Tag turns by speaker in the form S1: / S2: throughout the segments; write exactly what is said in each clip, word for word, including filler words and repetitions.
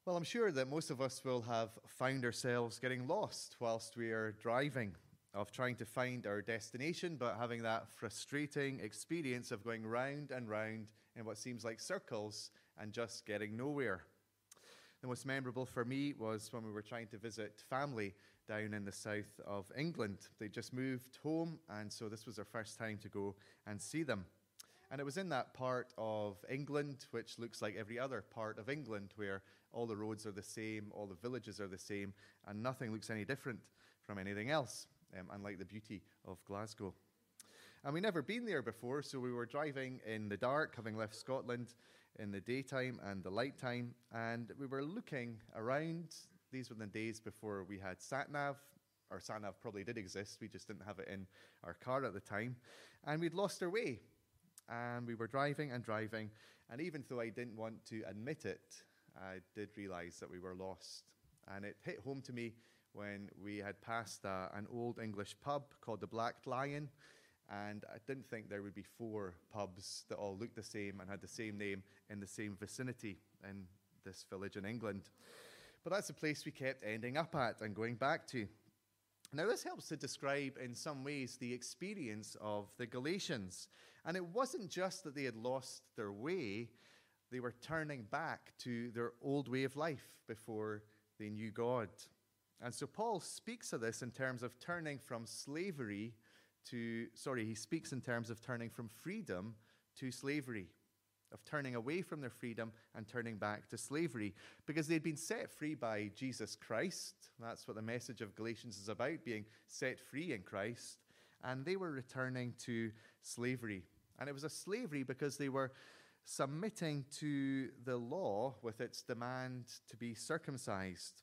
S1: Well, I'm sure that most of us will have found ourselves getting lost whilst we are driving, of trying to find our destination, but having that frustrating experience of going round and round in what seems like circles and just getting nowhere. The most memorable for me was when we were trying to visit family down in the south of England. They just moved home, and so this was our first time to go and see them. And it was in that part of England, which looks like every other part of England, where all the roads are the same, all the villages are the same, and nothing looks any different from anything else, um, unlike the beauty of Glasgow. And we'd never been there before, so we were driving in the dark, having left Scotland in the daytime and the light time, and we were looking around. These were the days before we had sat-nav. Our sat-nav probably did exist, we just didn't have it in our car at the time, and we'd lost our way. And we were driving and driving, and even though I didn't want to admit it, I did realize that we were lost. And it hit home to me when we had passed uh, an old English pub called the Black Lion, and I didn't think there would be four pubs that all looked the same and had the same name in the same vicinity in this village in England. But that's the place we kept ending up at and going back to. Now, this helps to describe, in some ways, the experience of the Galatians. And it wasn't just that they had lost their way, they were turning back to their old way of life before they knew God. And so Paul speaks of this in terms of turning from slavery to, sorry, he speaks in terms of turning from freedom to slavery, of turning away from their freedom and turning back to slavery, because they'd been set free by Jesus Christ. That's what the message of Galatians is about, being set free in Christ. And they were returning to slavery. And it was a slavery because they were submitting to the law with its demand to be circumcised.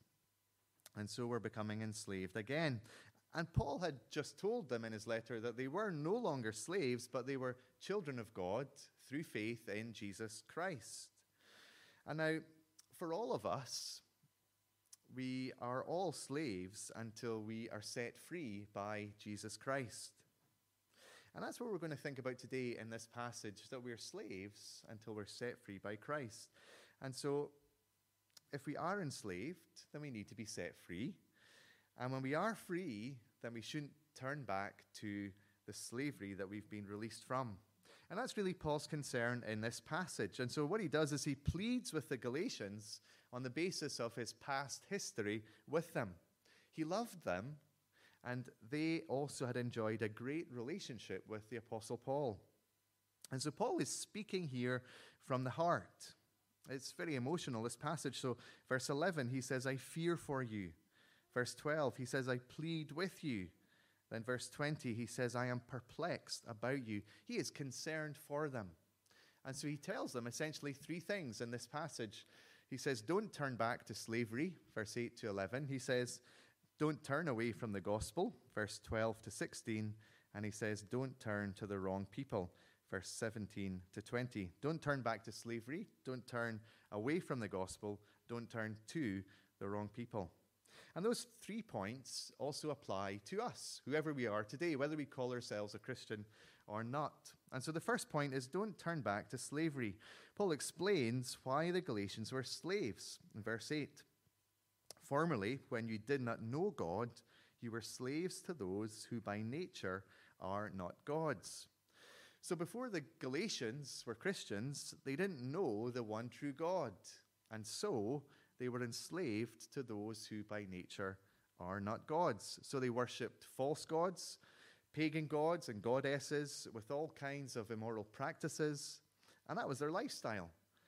S1: And so were becoming enslaved again. And Paul had just told them in his letter that they were no longer slaves, but they were children of God through faith in Jesus Christ. And now, for all of us, we are all slaves until we are set free by Jesus Christ. And that's what we're going to think about today in this passage, that we're slaves until we're set free by Christ. And so, if we are enslaved, then we need to be set free. And when we are free, then we shouldn't turn back to the slavery that we've been released from. And that's really Paul's concern in this passage. And so what he does is he pleads with the Galatians on the basis of his past history with them. He loved them, and they also had enjoyed a great relationship with the Apostle Paul. And so Paul is speaking here from the heart. It's very emotional, this passage. So verse eleven, he says, I fear for you. Verse twelve, he says, I plead with you. Then verse twenty, he says, I am perplexed about you. He is concerned for them. And so he tells them essentially three things in this passage. He says, don't turn back to slavery, verse eight to eleven. He says, don't turn away from the gospel, verse twelve to sixteen. And he says, don't turn to the wrong people, verse seventeen to twenty. Don't turn back to slavery. Don't turn away from the gospel. Don't turn to the wrong people. And those three points also apply to us, whoever we are today, whether we call ourselves a Christian or not. And so the first point is don't turn back to slavery. Paul explains why the Galatians were slaves in verse eight. Formerly, when you did not know God, you were slaves to those who by nature are not gods. So before the Galatians were Christians, they didn't know the one true God. And so they were enslaved to those who by nature are not gods. So they worshipped false gods, pagan gods and goddesses with all kinds of immoral practices, and that was their lifestyle.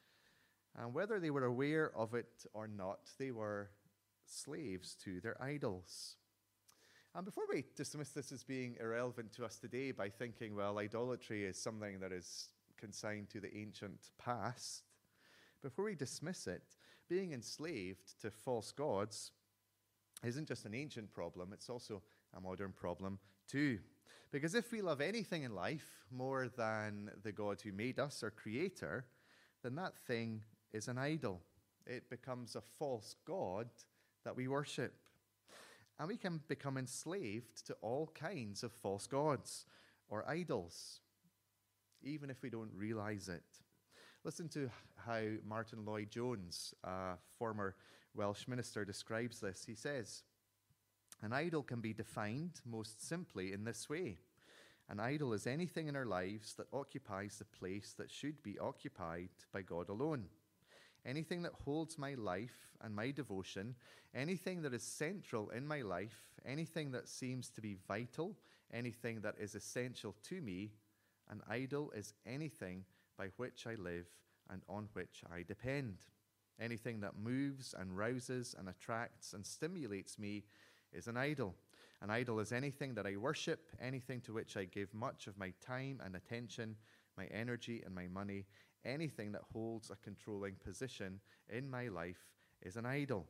S1: And whether they were aware of it or not, they were slaves to their idols. And before we dismiss this as being irrelevant to us today by thinking, well, idolatry is something that is consigned to the ancient past, before we dismiss it, being enslaved to false gods isn't just an ancient problem, it's also a modern problem too. Because if we love anything in life more than the God who made us, our creator, then that thing is an idol. It becomes a false god that we worship. And we can become enslaved to all kinds of false gods or idols, even if we don't realize it. Listen to how Martin Lloyd-Jones, a former Welsh minister, describes this. He says, "An idol can be defined most simply in this way. An idol is anything in our lives that occupies the place that should be occupied by God alone. Anything that holds my life and my devotion, anything that is central in my life, anything that seems to be vital, anything that is essential to me, an idol is anything by which I live and on which I depend. Anything that moves and rouses and attracts and stimulates me is an idol. An idol is anything that I worship, anything to which I give much of my time and attention, my energy and my money. Anything that holds a controlling position in my life is an idol."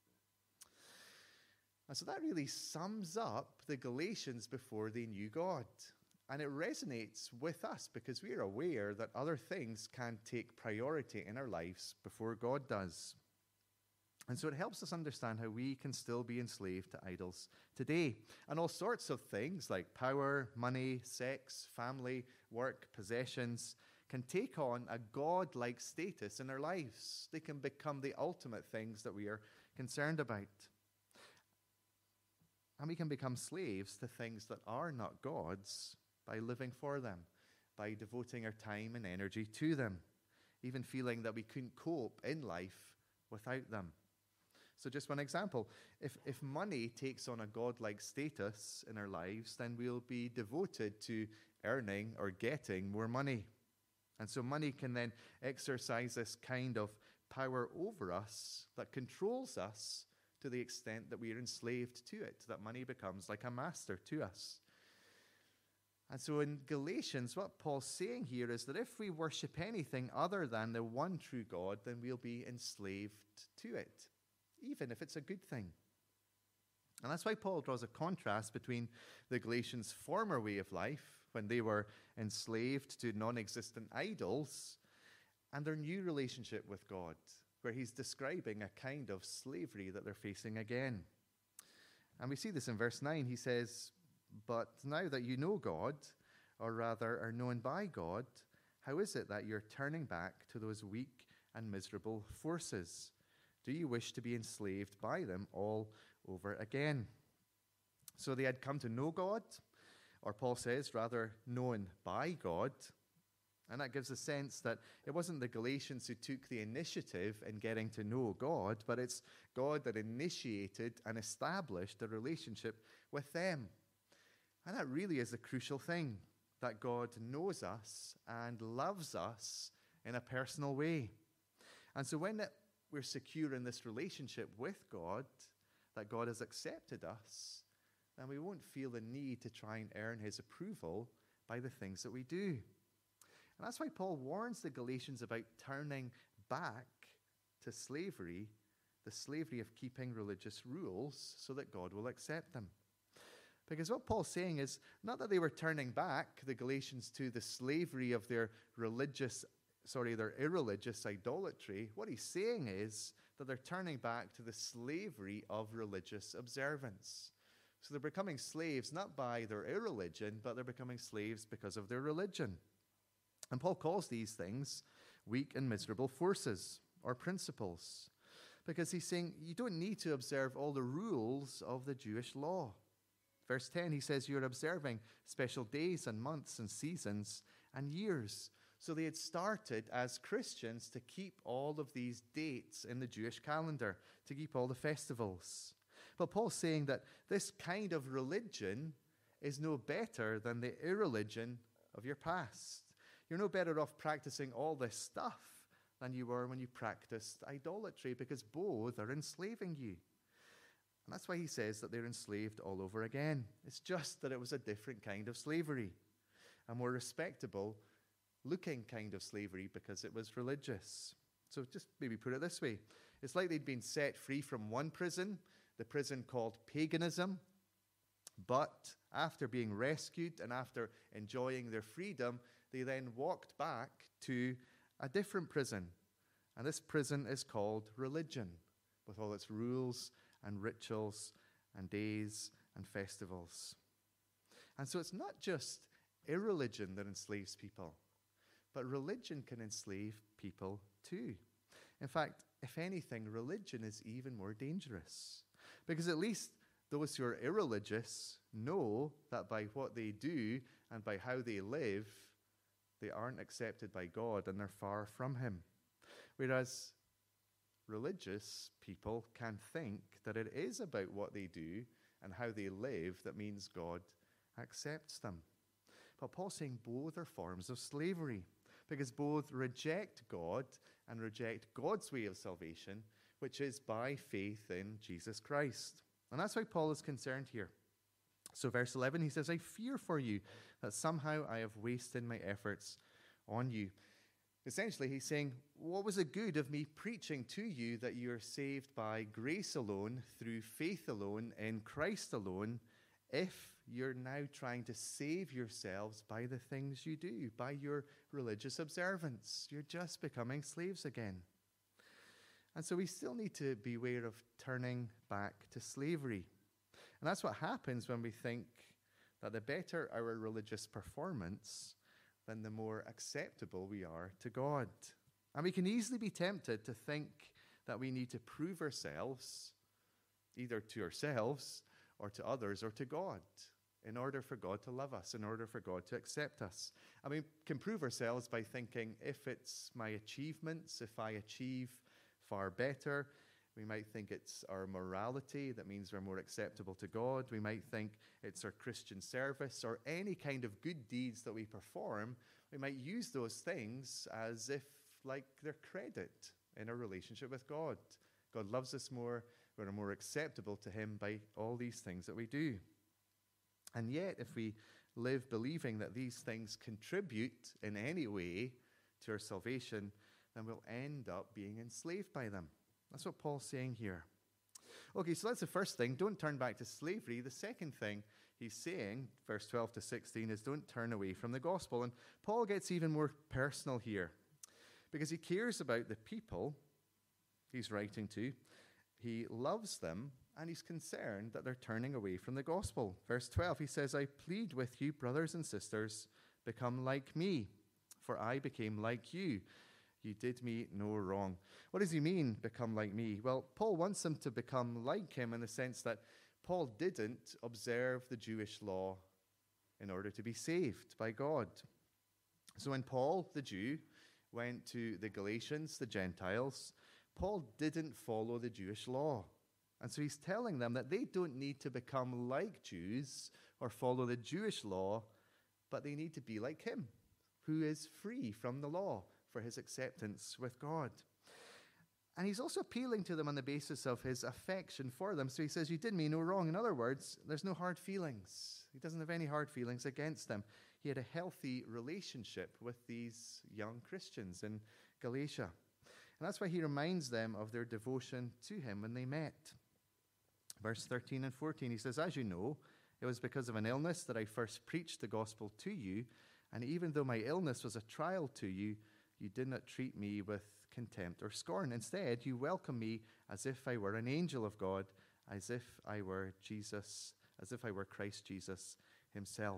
S1: And so that really sums up the Galatians before they knew God. And it resonates with us because we are aware that other things can take priority in our lives before God does. And so it helps us understand how we can still be enslaved to idols today. And all sorts of things like power, money, sex, family, work, possessions can take on a God-like status in our lives. They can become the ultimate things that we are concerned about. And we can become slaves to things that are not God's by living for them, by devoting our time and energy to them, even feeling that we couldn't cope in life without them. So just one example, if, if money takes on a God-like status in our lives, then we'll be devoted to earning or getting more money. And so money can then exercise this kind of power over us that controls us to the extent that we are enslaved to it, that money becomes like a master to us. And so in Galatians, what Paul's saying here is that if we worship anything other than the one true God, then we'll be enslaved to it, even if it's a good thing. And that's why Paul draws a contrast between the Galatians' former way of life, when they were enslaved to non-existent idols, and their new relationship with God, where he's describing a kind of slavery that they're facing again. And we see this in verse nine. He says, "But now that you know God, or rather are known by God, how is it that you're turning back to those weak and miserable forces? Do you wish to be enslaved by them all over again?" So they had come to know God, or Paul says, rather, known by God. And that gives a sense that it wasn't the Galatians who took the initiative in getting to know God, but it's God that initiated and established a relationship with them. And that really is the crucial thing, that God knows us and loves us in a personal way. And so when we're secure in this relationship with God, that God has accepted us, then we won't feel the need to try and earn his approval by the things that we do. And that's why Paul warns the Galatians about turning back to slavery, the slavery of keeping religious rules, so that God will accept them. Because what Paul's saying is not that they were turning back, the Galatians, to the slavery of their religious, sorry, their irreligious idolatry. What he's saying is that they're turning back to the slavery of religious observance. So they're becoming slaves not by their irreligion, but they're becoming slaves because of their religion. And Paul calls these things weak and miserable forces or principles, because he's saying you don't need to observe all the rules of the Jewish law. Verse ten, he says you're observing special days and months and seasons and years. So they had started as Christians to keep all of these dates in the Jewish calendar, to keep all the festivals. But Paul's saying that this kind of religion is no better than the irreligion of your past. You're no better off practicing all this stuff than you were when you practiced idolatry, because both are enslaving you. And that's why he says that they're enslaved all over again. It's just that it was a different kind of slavery, a more respectable looking kind of slavery, because it was religious. So just maybe put it this way. It's like they'd been set free from one prison, the prison called paganism, but after being rescued and after enjoying their freedom, they then walked back to a different prison. And this prison is called religion, with all its rules and rituals and days and festivals. And so it's not just irreligion that enslaves people, but religion can enslave people too. In fact, if anything, religion is even more dangerous. Because at least those who are irreligious know that by what they do and by how they live, they aren't accepted by God and they're far from Him. Whereas religious people can think that it is about what they do and how they live that means God accepts them. But Paul's saying both are forms of slavery, because both reject God and reject God's way of salvation, which is by faith in Jesus Christ. And that's why Paul is concerned here. So verse eleven, he says, I fear for you that somehow I have wasted my efforts on you. Essentially, he's saying, what was the good of me preaching to you that you are saved by grace alone, through faith alone, in Christ alone, if you're now trying to save yourselves by the things you do, by your religious observance? You're just becoming slaves again. And so we still need to beware of turning back to slavery. And that's what happens when we think that the better our religious performance, then the more acceptable we are to God. And we can easily be tempted to think that we need to prove ourselves, either to ourselves or to others or to God, in order for God to love us, in order for God to accept us. And we can prove ourselves by thinking, if it's my achievements, if I achieve far better, we might think it's our morality that means we're more acceptable to God. We might think it's our Christian service or any kind of good deeds that we perform. We might use those things as if like they're credit in our relationship with God. God loves us more. We're more acceptable to Him by all these things that we do. And yet, if we live believing that these things contribute in any way to our salvation, then we'll end up being enslaved by them. That's what Paul's saying here. Okay, so that's the first thing. Don't turn back to slavery. The second thing he's saying, verse twelve to sixteen, is don't turn away from the gospel. And Paul gets even more personal here because he cares about the people he's writing to. He loves them, and he's concerned that they're turning away from the gospel. Verse twelve, he says, I plead with you, brothers and sisters, become like me, for I became like you. You did me no wrong. What does he mean, become like me? Well, Paul wants them to become like him in the sense that Paul didn't observe the Jewish law in order to be saved by God. So when Paul, the Jew, went to the Galatians, the Gentiles, Paul didn't follow the Jewish law. And so he's telling them that they don't need to become like Jews or follow the Jewish law, but they need to be like him, who is free from the law for his acceptance with God. And he's also appealing to them on the basis of his affection for them. So he says, you did me no wrong. In other words, there's no hard feelings. He doesn't have any hard feelings against them. He had a healthy relationship with these young Christians in Galatia. And that's why he reminds them of their devotion to him when they met. Verse thirteen and fourteen, he says, as you know, it was because of an illness that I first preached the gospel to you. And even though my illness was a trial to you, you did not treat me with contempt or scorn. Instead, you welcome me as if I were an angel of God, as if I were Jesus, as if I were Christ Jesus himself.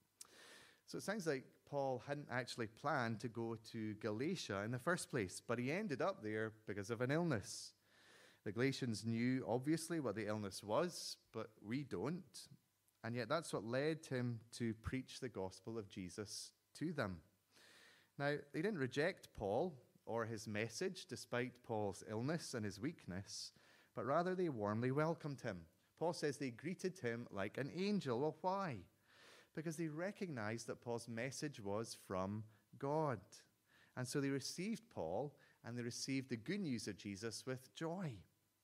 S1: So it sounds like Paul hadn't actually planned to go to Galatia in the first place, but he ended up there because of an illness. The Galatians knew, obviously, what the illness was, but we don't. And yet that's what led him to preach the gospel of Jesus to them. Now, they didn't reject Paul or his message despite Paul's illness and his weakness, but rather they warmly welcomed him. Paul says they greeted him like an angel. Well, why? Because they recognized that Paul's message was from God. And so they received Paul and they received the good news of Jesus with joy.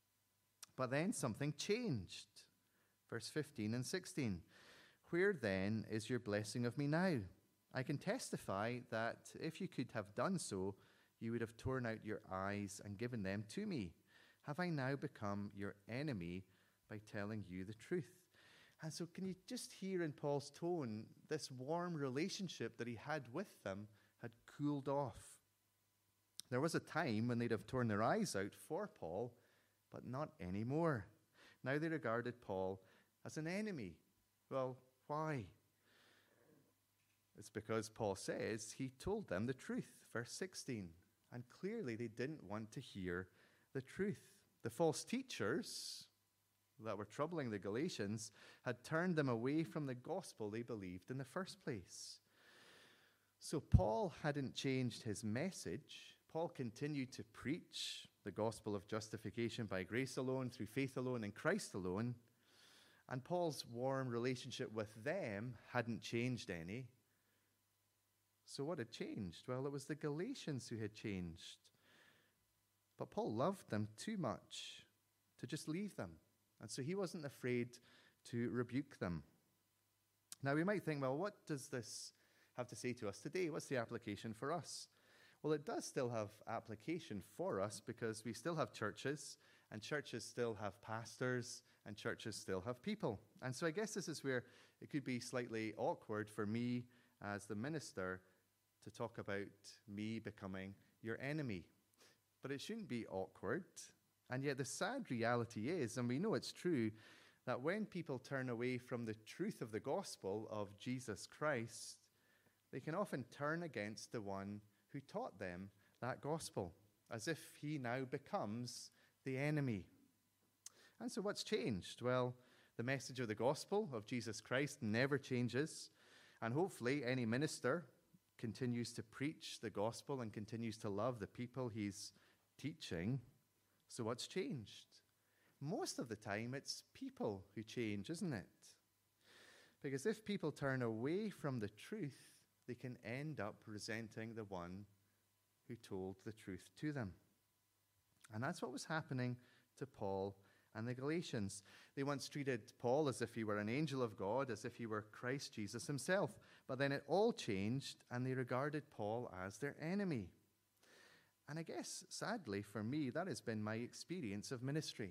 S1: But then something changed. Verse fifteen and sixteen. Where then is your blessing of me now? I can testify that if you could have done so, you would have torn out your eyes and given them to me. Have I now become your enemy by telling you the truth? And so can you just hear in Paul's tone, this warm relationship that he had with them had cooled off. There was a time when they'd have torn their eyes out for Paul, but not anymore. Now they regarded Paul as an enemy. Well, why? It's because Paul says he told them the truth. Verse sixteen, And clearly they didn't want to hear the truth. The false teachers that were troubling the Galatians had turned them away from the gospel they believed in the first place. So Paul hadn't changed his message. Paul continued to preach the gospel of justification by grace alone, through faith alone, in Christ alone. And Paul's warm relationship with them hadn't changed any. So what had changed? Well, it was the Galatians who had changed. But Paul loved them too much to just leave them. And so he wasn't afraid to rebuke them. Now we might think, well, what does this have to say to us today? What's the application for us? Well, it does still have application for us because we still have churches, and churches still have pastors, and churches still have people. And so I guess this is where it could be slightly awkward for me as the minister to talk about me becoming your enemy. But it shouldn't be awkward. And yet the sad reality is, and we know it's true, that when people turn away from the truth of the gospel of Jesus Christ, they can often turn against the one who taught them that gospel, as if he now becomes the enemy. And so what's changed? Well, the message of the gospel of Jesus Christ never changes, and hopefully any minister continues to preach the gospel and continues to love the people he's teaching. So what's changed? Most of the time, it's people who change, isn't it? Because if people turn away from the truth, they can end up resenting the one who told the truth to them. And that's what was happening to Paul and the Galatians. They once treated Paul as if he were an angel of God, as if he were Christ Jesus himself. But then it all changed, and they regarded Paul as their enemy. And I guess, sadly for me, that has been my experience of ministry.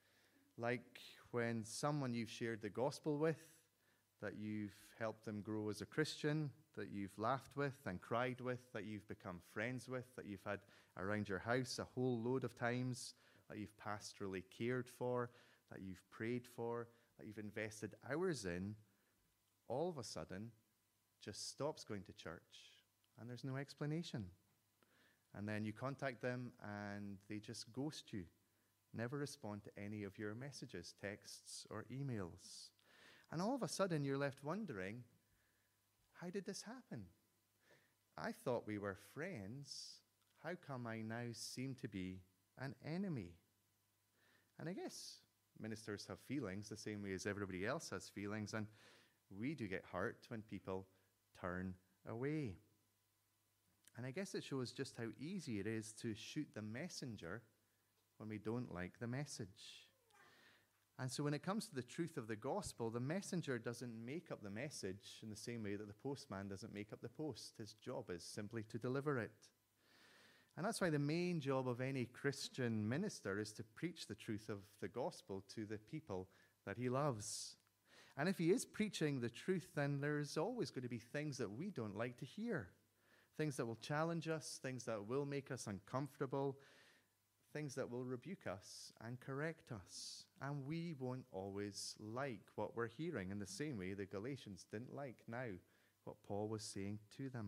S1: Like when someone you've shared the gospel with, that you've helped them grow as a Christian, that you've laughed with and cried with, that you've become friends with, that you've had around your house a whole load of times, that you've pastorally cared for, that you've prayed for, that you've invested hours in, all of a sudden just stops going to church, and there's no explanation. And then you contact them and they just ghost you, never respond to any of your messages, texts, or emails. And all of a sudden you're left wondering, how did this happen? I thought we were friends. How come I now seem to be an enemy? And I guess ministers have feelings the same way as everybody else has feelings, and we do get hurt when people turn away. And I guess it shows just how easy it is to shoot the messenger when we don't like the message. And so when it comes to the truth of the gospel, the messenger doesn't make up the message in the same way that the postman doesn't make up the post. His job is simply to deliver it. And that's why the main job of any Christian minister is to preach the truth of the gospel to the people that he loves. And if he is preaching the truth, then there's always going to be things that we don't like to hear. Things that will challenge us, things that will make us uncomfortable, things that will rebuke us and correct us. And we won't always like what we're hearing in the same way the Galatians didn't like now what Paul was saying to them.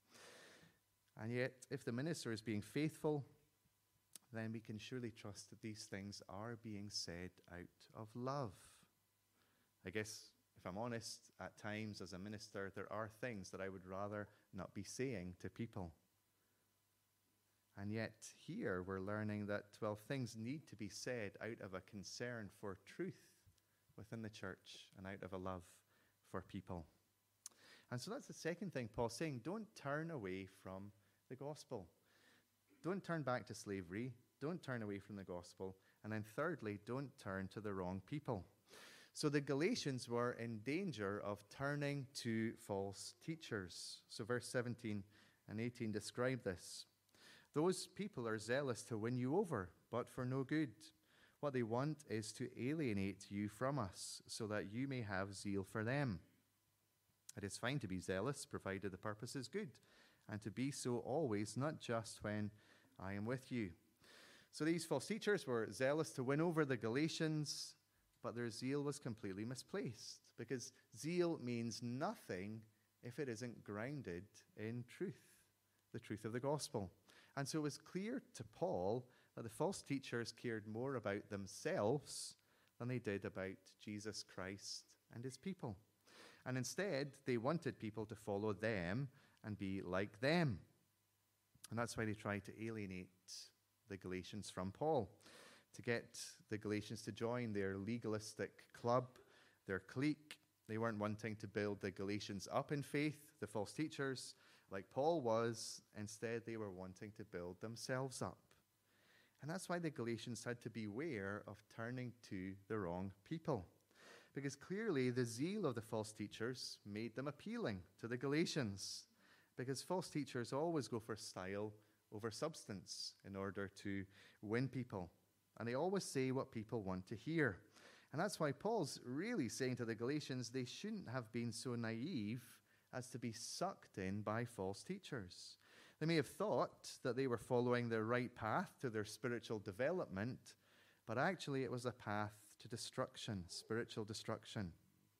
S1: And yet, if the minister is being faithful, then we can surely trust that these things are being said out of love. I guess, if I'm honest, at times as a minister, there are things that I would rather not be saying to people. And yet, here we're learning that, well, things need to be said out of a concern for truth within the church and out of a love for people. And so that's the second thing Paul's saying. Don't turn away from the gospel. Don't turn back to slavery. Don't turn away from the gospel. And then thirdly, don't turn to the wrong people. So the Galatians were in danger of turning to false teachers. So verse seventeen and eighteen describe this. Those people are zealous to win you over, but for no good. What they want is to alienate you from us, so that you may have zeal for them. It is fine to be zealous, provided the purpose is good, and to be so always, not just when I am with you. So these false teachers were zealous to win over the Galatians, but their zeal was completely misplaced, because zeal means nothing if it isn't grounded in truth, the truth of the gospel. And so it was clear to Paul that the false teachers cared more about themselves than they did about Jesus Christ and his people. And instead, they wanted people to follow them and be like them. And that's why they tried to alienate the Galatians from Paul, to get the Galatians to join their legalistic club, their clique. They weren't wanting to build the Galatians up in faith, the false teachers, like Paul was. Instead, they were wanting to build themselves up. And that's why the Galatians had to beware of turning to the wrong people, because clearly the zeal of the false teachers made them appealing to the Galatians, because false teachers always go for style over substance in order to win people. And they always say what people want to hear. And that's why Paul's really saying to the Galatians they shouldn't have been so naive as to be sucked in by false teachers. They may have thought that they were following the right path to their spiritual development, but actually it was a path to destruction, spiritual destruction.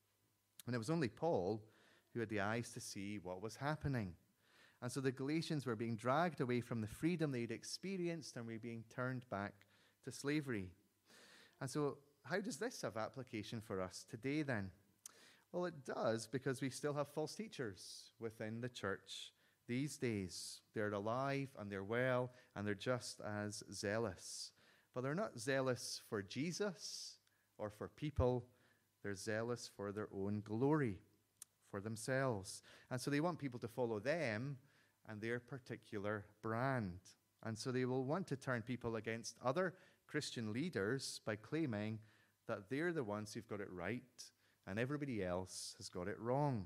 S1: And it was only Paul who had the eyes to see what was happening. And so the Galatians were being dragged away from the freedom they'd experienced and were being turned back to slavery. And so how does this have application for us today then? Well, it does, because we still have false teachers within the church these days. They're alive and they're well and they're just as zealous. But they're not zealous for Jesus or for people. They're zealous for their own glory, for themselves. And so they want people to follow them and their particular brand. And so they will want to turn people against other Christian leaders by claiming that they're the ones who've got it right and everybody else has got it wrong.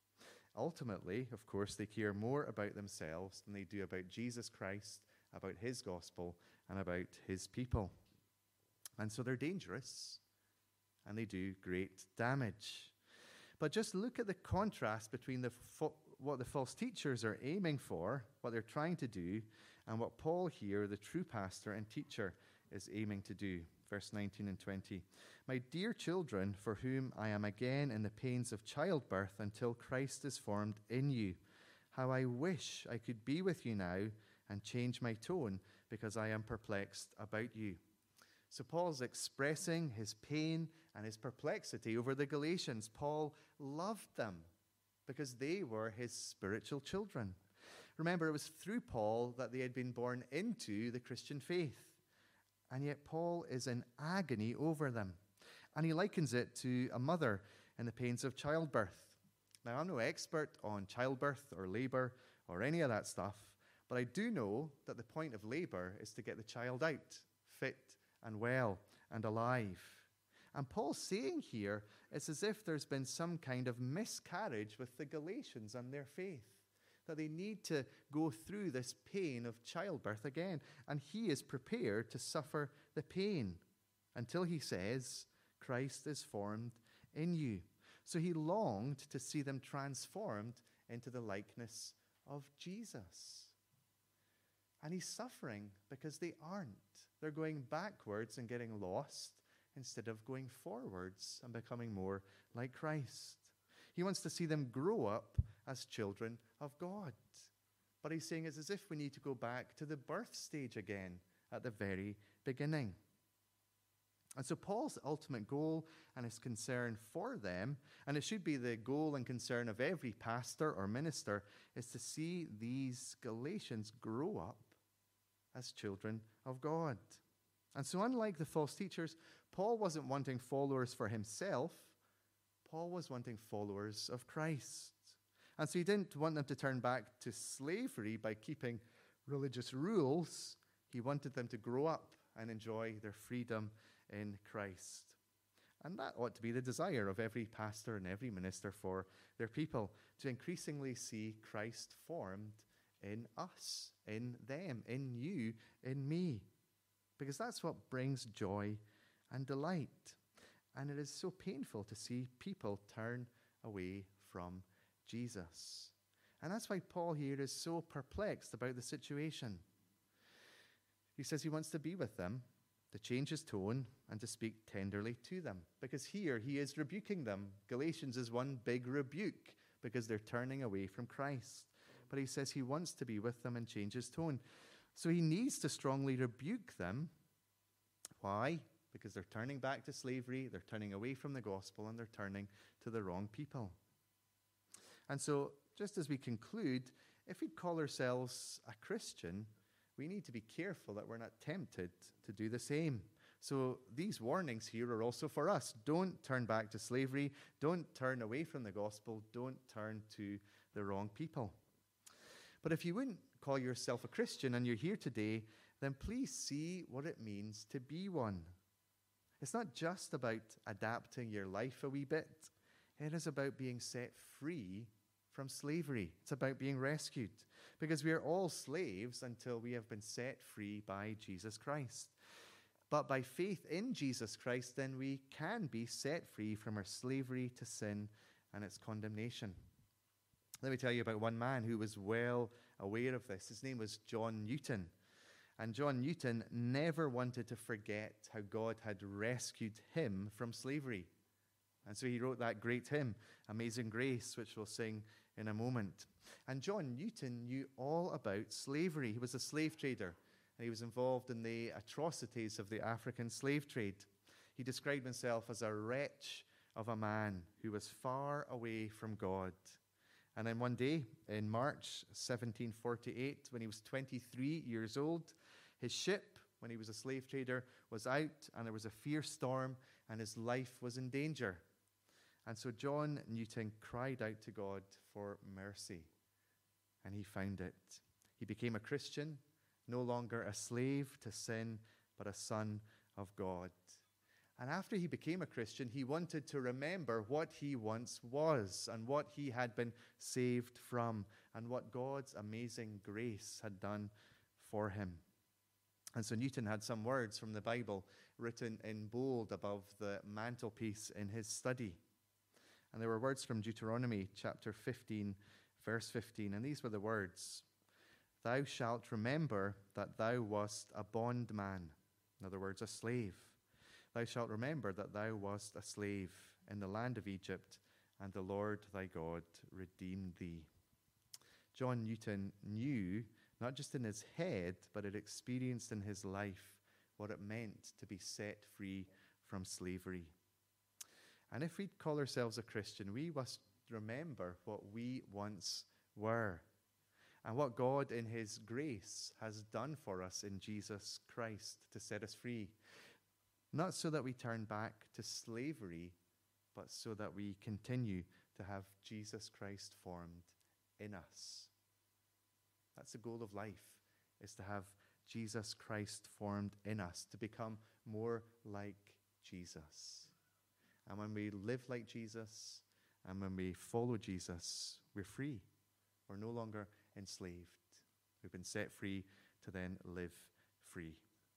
S1: Ultimately, of course, they care more about themselves than they do about Jesus Christ, about his gospel, and about his people. And so they're dangerous, and they do great damage. But just look at the contrast between the fo- what the false teachers are aiming for, what they're trying to do, and what Paul here, the true pastor and teacher, is aiming to do. Verse nineteen and twenty. My dear children, for whom I am again in the pains of childbirth until Christ is formed in you, how I wish I could be with you now and change my tone, because I am perplexed about you. So Paul's expressing his pain and his perplexity over the Galatians. Paul loved them because they were his spiritual children. Remember, it was through Paul that they had been born into the Christian faith. And yet Paul is in agony over them. And he likens it to a mother in the pains of childbirth. Now, I'm no expert on childbirth or labor or any of that stuff, but I do know that the point of labor is to get the child out, fit and well and alive. And Paul's saying here, it's as if there's been some kind of miscarriage with the Galatians and their faith, that they need to go through this pain of childbirth again. And he is prepared to suffer the pain until he says, Christ is formed in you. So he longed to see them transformed into the likeness of Jesus. And he's suffering because they aren't. They're going backwards and getting lost instead of going forwards and becoming more like Christ. He wants to see them grow up as children of God. But he's saying it's as if we need to go back to the birth stage again at the very beginning. And so Paul's ultimate goal and his concern for them, and it should be the goal and concern of every pastor or minister, is to see these Galatians grow up as children of God. And so unlike the false teachers, Paul wasn't wanting followers for himself. Paul was wanting followers of Christ. And so he didn't want them to turn back to slavery by keeping religious rules. He wanted them to grow up and enjoy their freedom in Christ. And that ought to be the desire of every pastor and every minister for their people, to increasingly see Christ formed in us, in them, in you, in me. Because that's what brings joy and delight. And it is so painful to see people turn away from Jesus. And that's why Paul here is so perplexed about the situation. He says he wants to be with them, to change his tone, and to speak tenderly to them. Because here he is rebuking them. Galatians is one big rebuke because they're turning away from Christ. But he says he wants to be with them and change his tone. So he needs to strongly rebuke them. Why? Because they're turning back to slavery, they're turning away from the gospel, and they're turning to the wrong people. And so, just as we conclude, if we call ourselves a Christian, we need to be careful that we're not tempted to do the same. So these warnings here are also for us. Don't turn back to slavery. Don't turn away from the gospel. Don't turn to the wrong people. But if you wouldn't call yourself a Christian and you're here today, then please see what it means to be one. It's not just about adapting your life a wee bit. It is about being set free from slavery. It's about being rescued, because we are all slaves until we have been set free by Jesus Christ. But by faith in Jesus Christ, then we can be set free from our slavery to sin and its condemnation. Let me tell you about one man who was well aware of this. His name was John Newton. And John Newton never wanted to forget how God had rescued him from slavery. And so he wrote that great hymn, Amazing Grace, which we'll sing in a moment. And John Newton knew all about slavery. He was a slave trader, and he was involved in the atrocities of the African slave trade. He described himself as a wretch of a man who was far away from God. And then one day, in March seventeen forty-eight, when he was twenty-three years old, his ship, when he was a slave trader, was out, and there was a fierce storm, and his life was in danger. And so John Newton cried out to God for mercy, and he found it. He became a Christian, no longer a slave to sin, but a son of God. And after he became a Christian, he wanted to remember what he once was and what he had been saved from and what God's amazing grace had done for him. And so Newton had some words from the Bible written in bold above the mantelpiece in his study. And there were words from Deuteronomy chapter fifteen, verse fifteen. And these were the words: "Thou shalt remember that thou wast a bondman," in other words, a slave. "Thou shalt remember that thou wast a slave in the land of Egypt, and the Lord thy God redeemed thee." John Newton knew, not just in his head, but it experienced in his life what it meant to be set free from slavery. And if we call ourselves a Christian, we must remember what we once were and what God in his grace has done for us in Jesus Christ to set us free. Not so that we turn back to slavery, but so that we continue to have Jesus Christ formed in us. That's the goal of life, is to have Jesus Christ formed in us, to become more like Jesus. And when we live like Jesus, and when we follow Jesus, we're free. We're no longer enslaved. We've been set free to then live free.